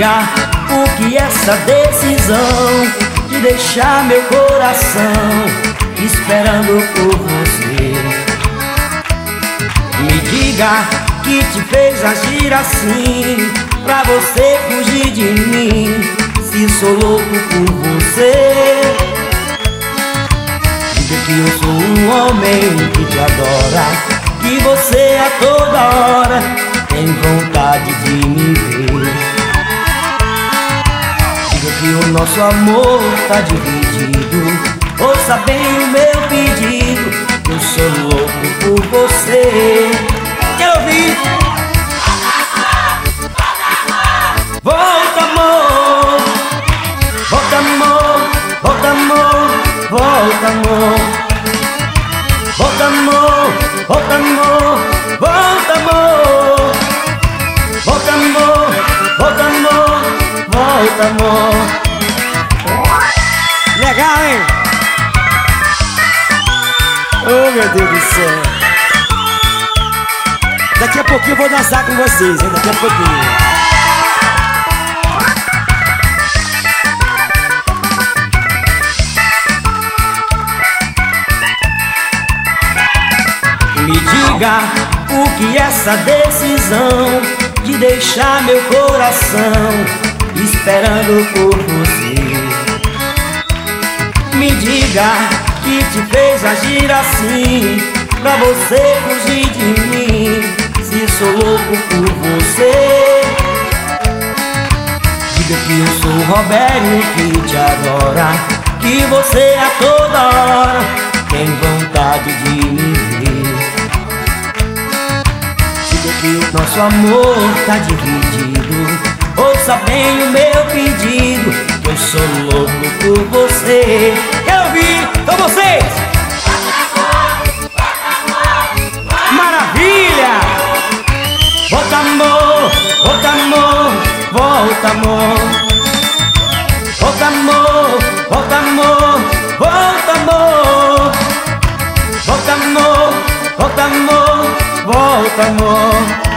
diga o que essa decisão de deixar meu coração esperando por você. Me diga que te fez agir assim, pra você fugir de mim, se sou louco por você. Diga que eu sou um homem que te adora, que você a toda hora tem vontade de me ver. Diga que o nosso amor tá dividido, ouça bem o meu pedido, eu sou louco por você. Quer ouvir? Volta amor, volta amor, volta amor, volta amor, volta amor, volta amor, volta amor, volta amor, volta amor, volta amor. Legal, hein? Oh, meu Deus do céu. Daqui a pouquinho eu vou dançar com vocês, hein? Daqui a pouquinho. Me diga o que essa decisão de deixar meu coração esperando por você. Me diga que te fez agir assim, pra você fugir de mim, se sou louco por você. Diga que eu sou o Robério que te adora, que você a toda hora tem vontade de me ver. Diga que o nosso amor tá dividido, ouça bem o meu pedido, que eu sou louco por você. Quer ouvir? Com vocês! Maravilha! Volta amor, volta amor, volta amor, volta amor, volta amor, volta amor, volta amor, volta amor, volta amor.